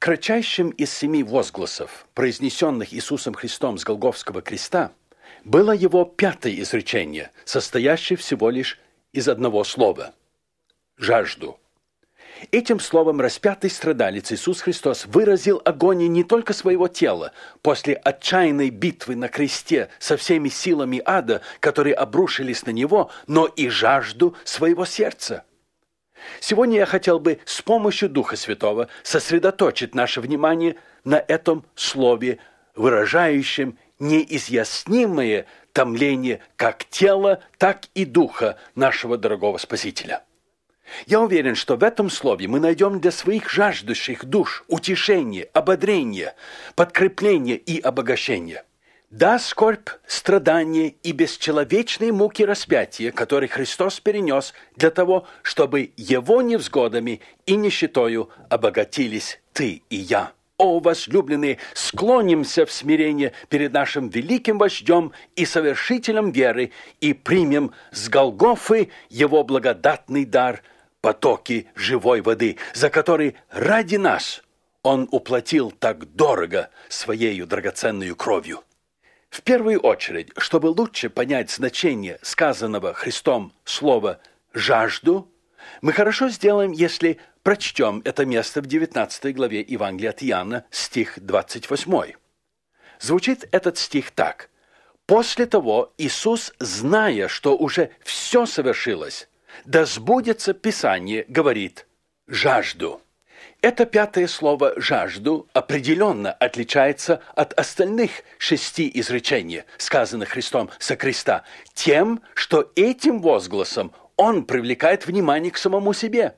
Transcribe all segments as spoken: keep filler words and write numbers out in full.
Кратчайшим из семи возгласов, произнесенных Иисусом Христом с Голгофского креста, было его пятое изречение, состоящее всего лишь из одного слова – «жажду». Этим словом распятый страдалец Иисус Христос выразил агонии не только своего тела после отчаянной битвы на кресте со всеми силами ада, которые обрушились на него, но и жажду своего сердца. Сегодня я хотел бы с помощью Духа Святого сосредоточить наше внимание на этом слове, выражающем неизъяснимое томление как тела, так и духа нашего дорогого Спасителя. Я уверен, что в этом слове мы найдем для своих жаждущих душ утешение, ободрение, подкрепление и обогащение. Да, скорбь, страдания и бесчеловечные муки распятия, которые Христос перенес для того, чтобы Его невзгодами и нищетою обогатились ты и я. О, возлюбленные, склонимся в смирение перед нашим великим вождем и совершителем веры и примем с Голгофы Его благодатный дар – потоки живой воды, за который ради нас Он уплатил так дорого Своею драгоценную кровью. В первую очередь, чтобы лучше понять значение сказанного Христом слова «жажду», мы хорошо сделаем, если прочтем это место в девятнадцатой главе Евангелия от Иоанна, стих двадцать восьмой. Звучит этот стих так. «После того Иисус, зная, что уже все совершилось, да сбудется Писание, говорит, жажду». Это пятое слово «жажду» определенно отличается от остальных шести изречений, сказанных Христом со креста, тем, что этим возгласом Он привлекает внимание к самому себе.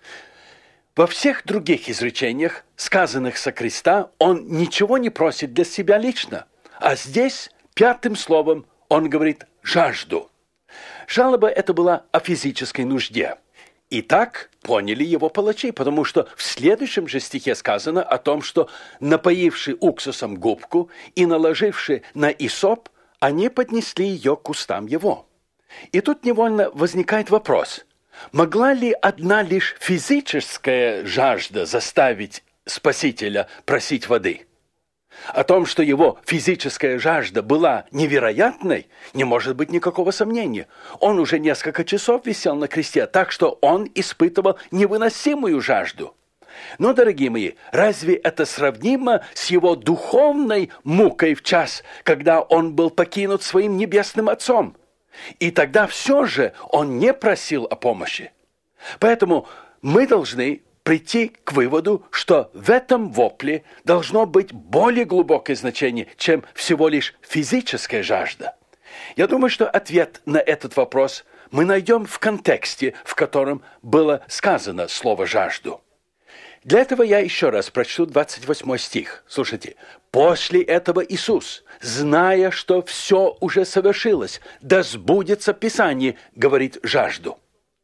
Во всех других изречениях, сказанных со креста, Он ничего не просит для себя лично, а здесь пятым словом Он говорит «жажду». Жалоба эта была о физической нужде. И так поняли его палачи, потому что в следующем же стихе сказано о том, что напоивши уксусом губку и наложивши на исоп, они поднесли ее к устам его. И тут невольно возникает вопрос, могла ли одна лишь физическая жажда заставить Спасителя просить воды? О том, что его физическая жажда была невероятной, не может быть никакого сомнения. Он уже несколько часов висел на кресте, так что он испытывал невыносимую жажду. Но, дорогие мои, разве это сравнимо с его духовной мукой в час, когда он был покинут своим небесным Отцом? И тогда все же он не просил о помощи. Поэтому мы должны прийти к выводу, что в этом вопле должно быть более глубокое значение, чем всего лишь физическая жажда. Я думаю, что ответ на этот вопрос мы найдем в контексте, в котором было сказано слово «жажду». Для этого я еще раз прочту двадцать восьмой стих. Слушайте. «После этого Иисус, зная, что все уже совершилось, да сбудется Писание, говорит жажду».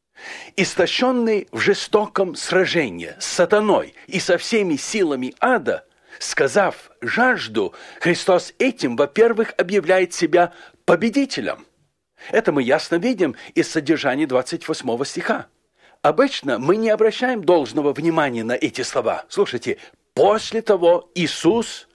Истощенный в жестоком сражении с сатаной и со всеми силами ада, сказав «жажду», Христос этим, во-первых, объявляет себя победителем. Это мы ясно видим из содержания двадцать восьмого стиха. Обычно мы не обращаем должного внимания на эти слова. Слушайте, после того Иисус,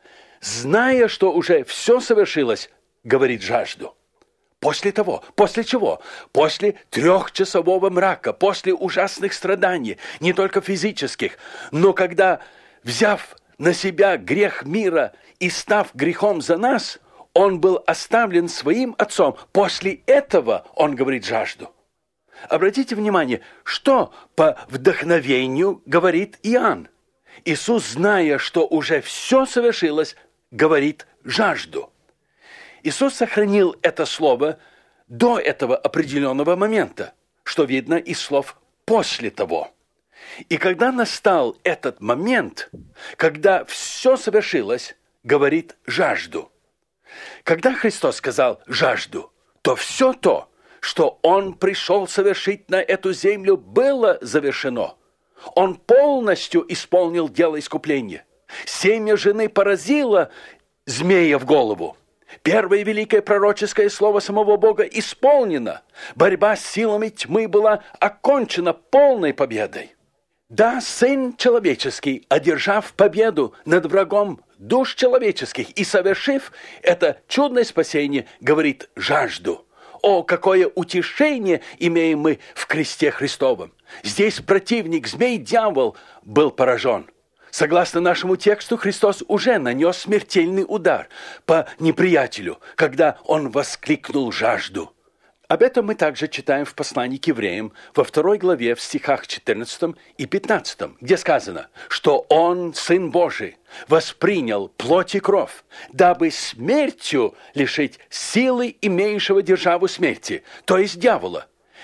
зная, что уже все совершилось, говорит жажду. После того, после чего? После трехчасового мрака, после ужасных страданий, не только физических, но когда, взяв на себя грех мира и став грехом за нас, Он был оставлен своим Отцом. После этого Он говорит жажду. Обратите внимание, что по вдохновению говорит Иоанн. Иисус, зная, что уже все совершилось, говорит жажду. Иисус сохранил это слово до этого определенного момента, что видно из слов «после того». И когда настал этот момент, когда все совершилось, говорит «жажду». Когда Христос сказал «жажду», то все то, что Он пришел совершить на эту землю, было завершено. Он полностью исполнил дело искупления. Семя жены поразило змея в голову. Первое великое пророческое слово самого Бога исполнено. Борьба с силами тьмы была окончена полной победой. Да, Сын Человеческий, одержав победу над врагом душ человеческих и совершив это чудное спасение, говорит: жажду. О, какое утешение имеем мы в кресте Христовом! Здесь противник, змей-дьявол, был поражен. Согласно нашему тексту, Христос уже нанес смертельный удар по неприятелю, когда он воскликнул жажду. Об этом мы также читаем в послании к евреям во второй главе в стихах четырнадцатом и пятнадцатом, где сказано, что Он, Сын Божий, воспринял плоть и кровь, дабы смертью лишить силы имеющего державу смерти, то есть дьявола,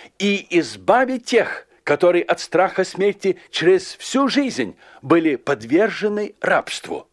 и избавить тех, которые от страха смерти через всю жизнь были подвержены рабству.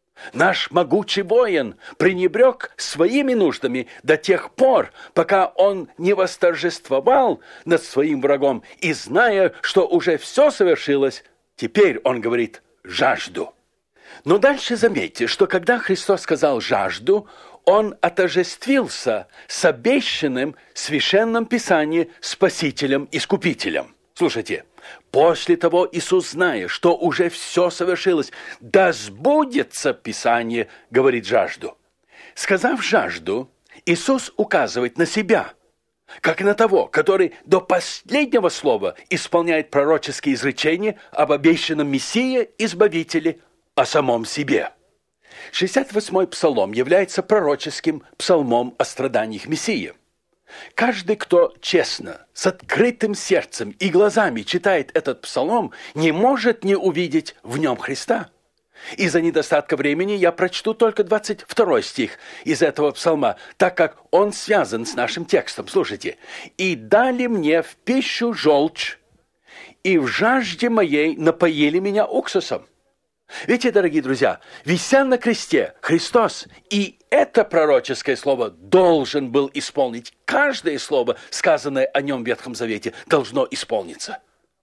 Наш могучий воин пренебрег своими нуждами до тех пор, пока он не восторжествовал над своим врагом, и, зная, что уже все совершилось, теперь он говорит «жажду». Но дальше заметьте, что когда Христос сказал «жажду», он отождествился с обещанным в Священном Писании Спасителем-Искупителем. Слушайте, после того Иисус, зная, что уже все совершилось, да сбудется Писание, говорит жажду. Сказав жажду, Иисус указывает на себя, как на того, который до последнего слова исполняет пророческие изречения об обещанном Мессии, Избавителе, о самом себе. шестьдесят восьмой псалом является пророческим псалмом о страданиях Мессии. Каждый, кто честно, с открытым сердцем и глазами читает этот псалом, не может не увидеть в нем Христа. Из-за недостатка времени я прочту только двадцать второй стих из этого псалма, так как он связан с нашим текстом. Слушайте. «И дали мне в пищу желчь, и в жажде моей напоили меня уксусом». Видите, дорогие друзья, вися на кресте Христос, и это пророческое слово должен был исполнить. Каждое слово, сказанное о нем в Ветхом Завете, должно исполниться.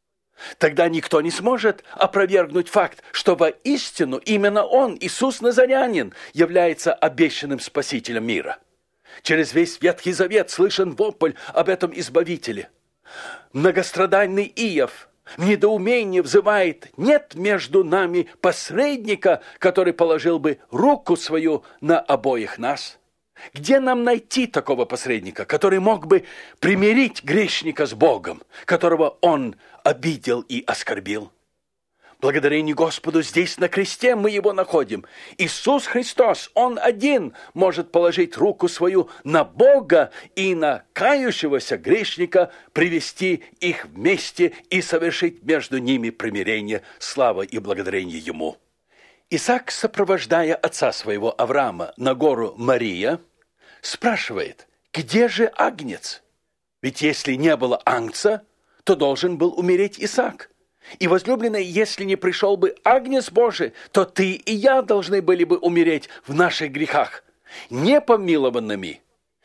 Тогда никто не сможет опровергнуть факт, что воистину именно Он, Иисус Назарянин, является обещанным Спасителем мира. Через весь Ветхий Завет слышен вопль об этом Избавителе. Многострадальный Иов в недоумении взывает: нет между нами посредника, который положил бы руку свою на обоих нас. Где нам найти такого посредника, который мог бы примирить грешника с Богом, которого он обидел и оскорбил? Благодарение Господу, здесь на кресте мы его находим. Иисус Христос, Он один может положить руку свою на Бога и на кающегося грешника, привести их вместе и совершить между ними примирение, слава и благодарение Ему. Исаак, сопровождая отца своего Авраама на гору Мория, спрашивает: где же агнец? Ведь если не было агнца, то должен был умереть Исаак. И, возлюбленный, если не пришел бы агнец Божий, то ты и я должны были бы умереть в наших грехах, непомилованными,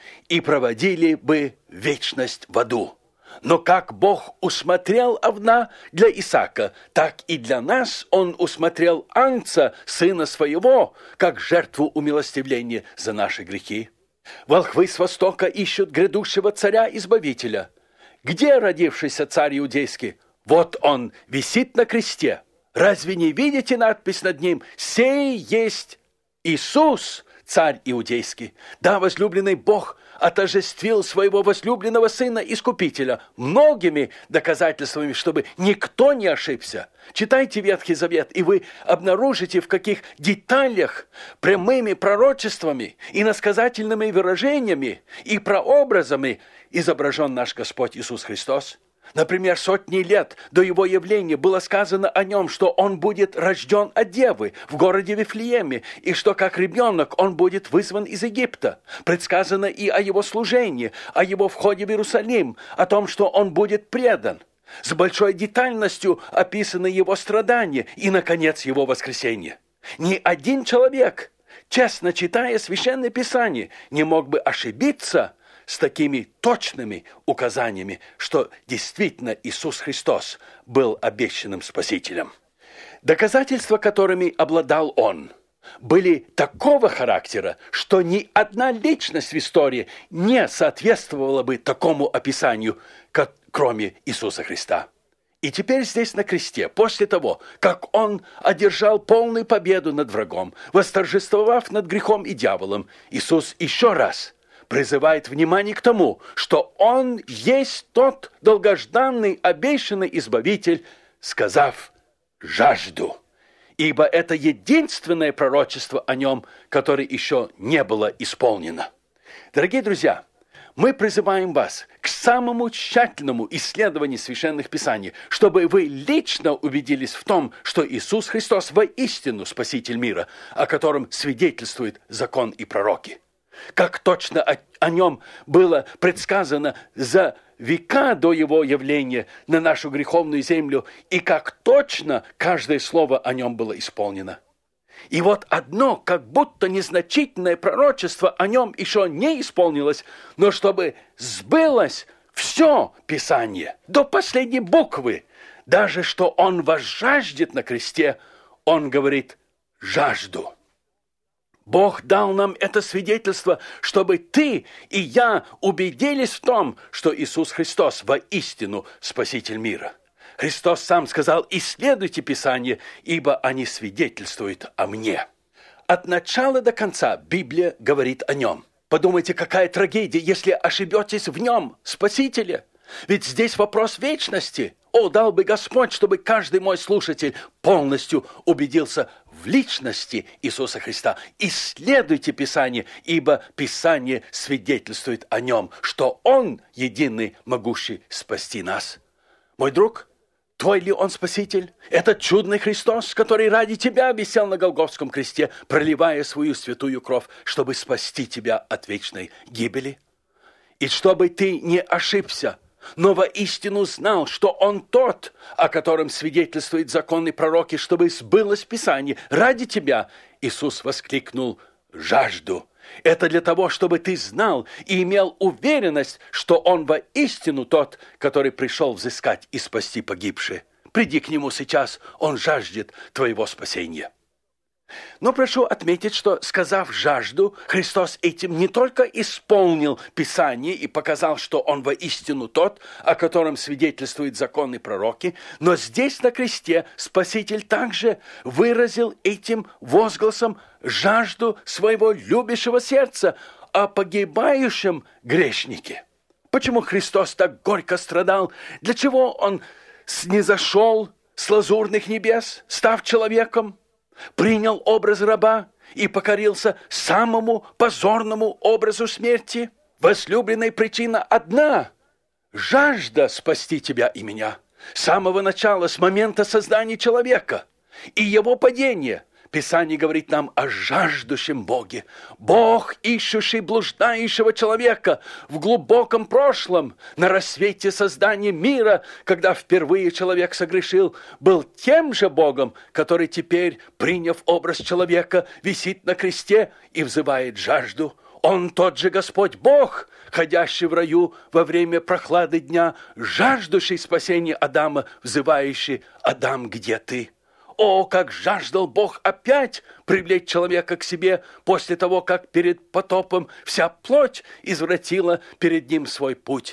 и проводили бы вечность в аду. Но как Бог усмотрел овна для Исаака, так и для нас Он усмотрел агнца, сына своего, как жертву умилостивления за наши грехи. Волхвы с востока ищут грядущего царя-избавителя. Где родившийся царь иудейский? Вот он висит на кресте. Разве не видите надпись над ним? «Сей есть Иисус, царь иудейский». Да, возлюбленный, Бог отождествил своего возлюбленного сына Искупителя многими доказательствами, чтобы никто не ошибся. Читайте Ветхий Завет, и вы обнаружите, в каких деталях, прямыми пророчествами, иносказательными выражениями и прообразами изображен наш Господь Иисус Христос. Например, сотни лет до Его явления было сказано о Нем, что Он будет рожден от девы в городе Вифлееме, и что как ребенок Он будет вызван из Египта. Предсказано и о Его служении, о Его входе в Иерусалим, о том, что Он будет предан. С большой детальностью описаны Его страдания и, наконец, Его воскресение. Ни один человек, честно читая Священное Писание, не мог бы ошибиться с такими точными указаниями, что действительно Иисус Христос был обещанным Спасителем. Доказательства, которыми обладал Он, были такого характера, что ни одна личность в истории не соответствовала бы такому описанию, как, кроме Иисуса Христа. И теперь здесь на кресте, после того, как Он одержал полную победу над врагом, восторжествовав над грехом и дьяволом, Иисус еще раз призывает внимание к тому, что Он есть тот долгожданный, обещанный Избавитель, сказав «жажду». Ибо это единственное пророчество о Нем, которое еще не было исполнено. Дорогие друзья, мы призываем вас к самому тщательному исследованию Священных Писаний, чтобы вы лично убедились в том, что Иисус Христос воистину Спаситель мира, о котором свидетельствуют закон и пророки. Как точно о, о Нем было предсказано за века до Его явления на нашу греховную землю, и как точно каждое слово о Нем было исполнено. И вот одно, как будто незначительное пророчество о Нем еще не исполнилось, но чтобы сбылось все Писание до последней буквы, даже что Он возжаждет на кресте, Он говорит «жажду». Бог дал нам это свидетельство, чтобы ты и я убедились в том, что Иисус Христос воистину Спаситель мира. Христос сам сказал: «Исследуйте Писание, ибо они свидетельствуют о мне». От начала до конца Библия говорит о Нем. Подумайте, какая трагедия, если ошибетесь в Нем, Спасителе. Ведь здесь вопрос вечности. О, дал бы Господь, чтобы каждый мой слушатель полностью убедился в личности Иисуса Христа. Исследуйте Писание, ибо Писание свидетельствует о Нем, что Он единый, могущий спасти нас. Мой друг, твой ли Он Спаситель? Этот чудный Христос, который ради тебя висел на Голгофском кресте, проливая свою святую кровь, чтобы спасти тебя от вечной гибели? И чтобы ты не ошибся, но воистину знал, что Он тот, о котором свидетельствуют законы пророки, чтобы сбылось Писание. Ради тебя Иисус воскликнул «жажду». Это для того, чтобы ты знал и имел уверенность, что Он воистину тот, который пришел взыскать и спасти погибшие. Приди к Нему сейчас, Он жаждет твоего спасения. Но прошу отметить, что, сказав «жажду», Христос этим не только исполнил Писание и показал, что Он воистину тот, о котором свидетельствуют законы и пророки, но здесь на кресте Спаситель также выразил этим возгласом жажду своего любящего сердца о погибающем грешнике. Почему Христос так горько страдал? Для чего Он снизошел с лазурных небес, став человеком? Принял образ раба и покорился самому позорному образу смерти? Возлюбленная причина одна – жажда спасти тебя и меня. С самого начала, с момента создания человека и его падения, Писание говорит нам о жаждущем Боге. Бог, ищущий блуждающего человека в глубоком прошлом, на рассвете создания мира, когда впервые человек согрешил, был тем же Богом, который теперь, приняв образ человека, висит на кресте и взывает жажду. Он тот же Господь Бог, ходящий в раю во время прохлады дня, жаждущий спасения Адама, взывающий: «Адам, где ты?» О, как жаждал Бог опять привлечь человека к себе после того, как перед потопом вся плоть извратила перед ним свой путь.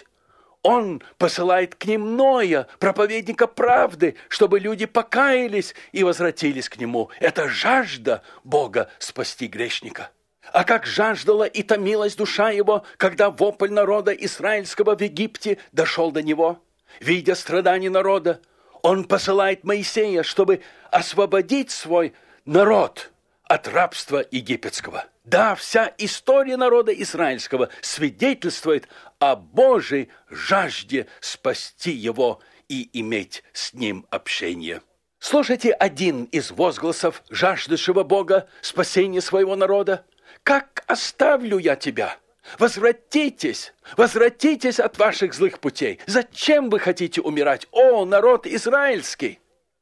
Он посылает к ним Ноя, проповедника правды, чтобы люди покаялись и возвратились к нему. Это жажда Бога спасти грешника. А как жаждала и томилась душа его, когда вопль народа израильского в Египте дошел до него. Видя страдания народа, Он посылает Моисея, чтобы освободить свой народ от рабства египетского. Да, вся история народа израильского свидетельствует о Божьей жажде спасти его и иметь с ним общение. Слушайте один из возгласов жаждущего Бога спасения своего народа. «Как оставлю я тебя? Возвратитесь, возвратитесь от ваших злых путей. Зачем вы хотите умирать, о, народ израильский?»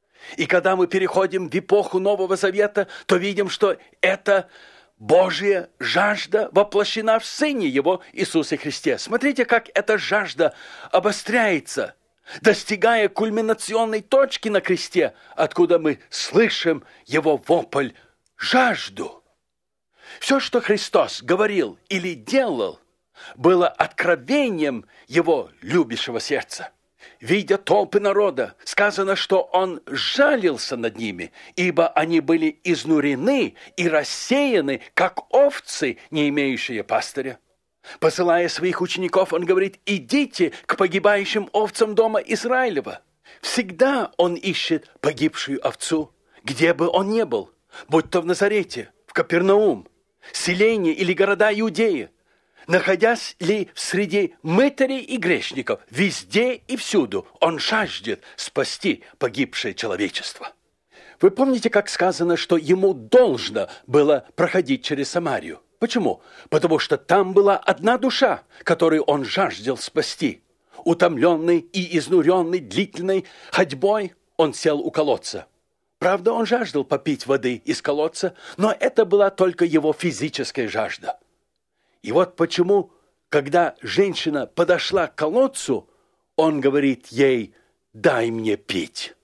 И когда мы переходим в эпоху Нового Завета, то видим, что эта Божья жажда воплощена в Сыне Его, Иисусе Христе. Смотрите, как эта жажда обостряется, достигая кульминационной точки на кресте, откуда мы слышим Его вопль «жажду». Все, что Христос говорил или делал, было откровением Его любящего сердца. Видя толпы народа, сказано, что он жалился над ними, ибо они были изнурены и рассеяны, как овцы, не имеющие пастыря. Посылая своих учеников, он говорит: идите к погибающим овцам дома Израилева. Всегда он ищет погибшую овцу, где бы он ни был, будь то в Назарете, в Капернаум, селение или города Иудеи. Находясь ли среди мытарей и грешников, везде и всюду он жаждет спасти погибшее человечество. Вы помните, как сказано, что ему должно было проходить через Самарию? Почему? Потому что там была одна душа, которую он жаждал спасти. Утомленный и изнуренный длительной ходьбой, он сел у колодца. Правда, он жаждал попить воды из колодца, но это была только его физическая жажда. И вот почему, когда женщина подошла к колодцу, он говорит ей: «Дай мне пить».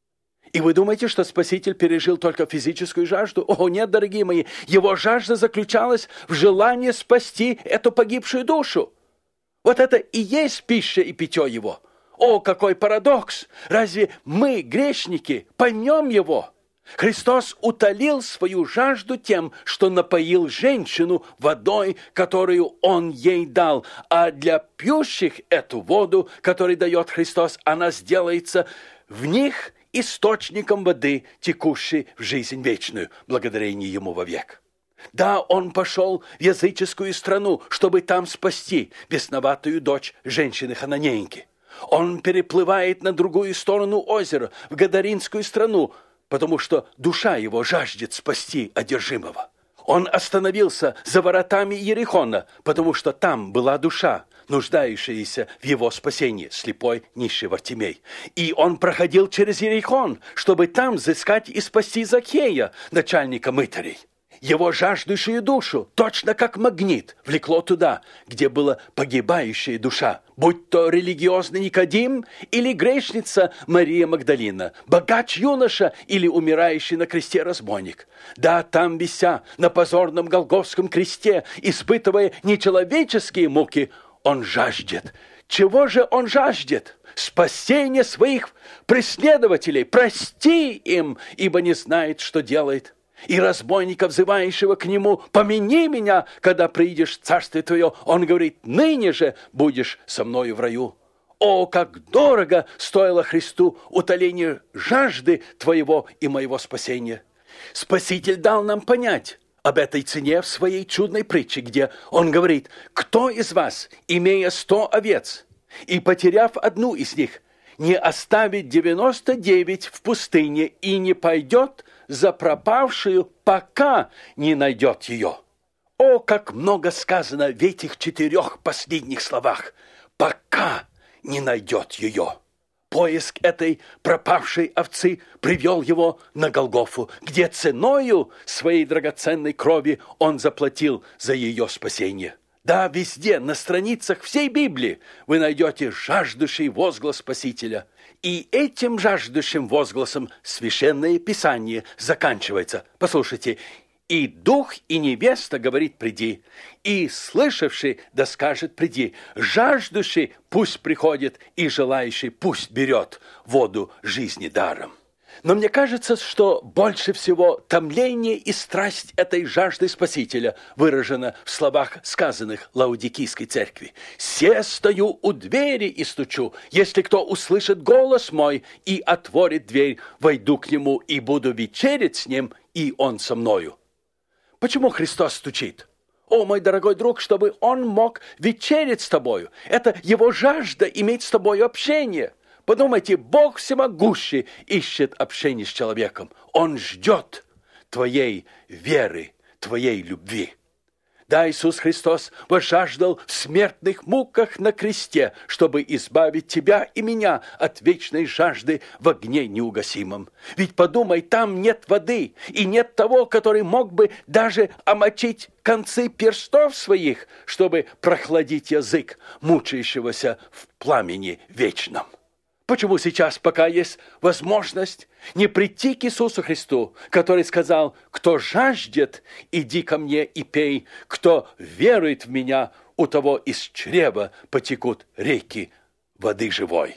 И вы думаете, что Спаситель пережил только физическую жажду? О, нет, дорогие мои, его жажда заключалась в желании спасти эту погибшую душу. Вот это и есть пища и питье его. О, какой парадокс! Разве мы, грешники, поймем его? Христос утолил свою жажду тем, что напоил женщину водой, которую Он ей дал, а для пьющих эту воду, которую дает Христос, она сделается в них источником воды, текущей в жизнь вечную, благодарение Ему вовек. Да, Он пошел в языческую страну, чтобы там спасти бесноватую дочь женщины-хананеенки. Он переплывает на другую сторону озера, в Гадаринскую страну, потому что душа его жаждет спасти одержимого. Он остановился за воротами Иерихона, потому что там была душа, нуждающаяся в его спасении, слепой нищий Вартимей. И он проходил через Иерихон, чтобы там взыскать и спасти Закхея, начальника мытарей. Его жаждущую душу, точно как магнит, влекло туда, где была погибающая душа, будь то религиозный Никодим или грешница Мария Магдалина, богач юноша или умирающий на кресте разбойник. Да, там вися на позорном Голгофском кресте, испытывая нечеловеческие муки, он жаждет. Чего же он жаждет? Спасения своих преследователей. Прости им, ибо не знает, что делает. И разбойника, взывающего к нему: «Помяни меня, когда придешь в царствие твое», он говорит: «Ныне же будешь со мною в раю». О, как дорого стоило Христу утоление жажды твоего и моего спасения! Спаситель дал нам понять об этой цене в своей чудной притче, где он говорит: «Кто из вас, имея сто овец, и потеряв одну из них, не оставит девяносто девять в пустыне и не пойдет за пропавшую, пока не найдет ее». О, как много сказано в этих четырех последних словах: «пока не найдет ее». Поиск этой пропавшей овцы привел его на Голгофу, где ценою своей драгоценной крови он заплатил за ее спасение. Да, везде, на страницах всей Библии вы найдете жаждущий возглас Спасителя. И этим жаждущим возгласом Священное Писание заканчивается. Послушайте: «И дух, и невеста, говорит, приди, и слышавший, да скажет, приди, жаждущий пусть приходит, и желающий пусть берет воду жизни даром». Но мне кажется, что больше всего томление и страсть этой жажды Спасителя выражено в словах, сказанных Лаодикийской церкви. «Се стою у двери и стучу. Если кто услышит голос мой и отворит дверь, войду к нему и буду вечерять с ним, и он со мною». Почему Христос стучит? О, мой дорогой друг, чтобы он мог вечерять с тобою. Это его жажда иметь с тобою общение. Подумайте, Бог всемогущий ищет общение с человеком. Он ждет твоей веры, твоей любви. Да, Иисус Христос возжаждал в смертных муках на кресте, чтобы избавить тебя и меня от вечной жажды в огне неугасимом. Ведь подумай, там нет воды, и нет того, который мог бы даже омочить концы перстов своих, чтобы прохладить язык мучающегося в пламени вечном. Почему сейчас, пока есть возможность, не прийти к Иисусу Христу, который сказал: «Кто жаждет, иди ко мне и пей, кто верует в меня, у того из чрева потекут реки воды живой».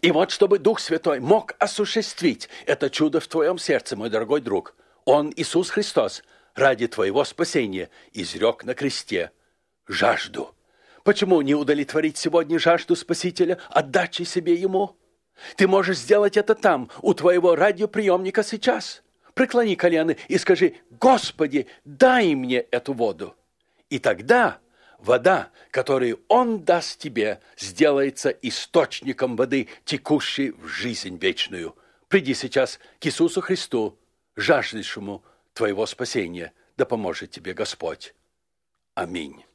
И вот чтобы Дух Святой мог осуществить это чудо в твоем сердце, мой дорогой друг, Он, Иисус Христос, ради твоего спасения изрек на кресте жажду. Почему не удовлетворить сегодня жажду Спасителя, отдачи себе Ему? Ты можешь сделать это там, у твоего радиоприемника сейчас. Преклони колено и скажи: «Господи, дай мне эту воду». И тогда вода, которую Он даст тебе, сделается источником воды, текущей в жизнь вечную. Приди сейчас к Иисусу Христу, жаждущему твоего спасения. Да поможет тебе Господь. Аминь.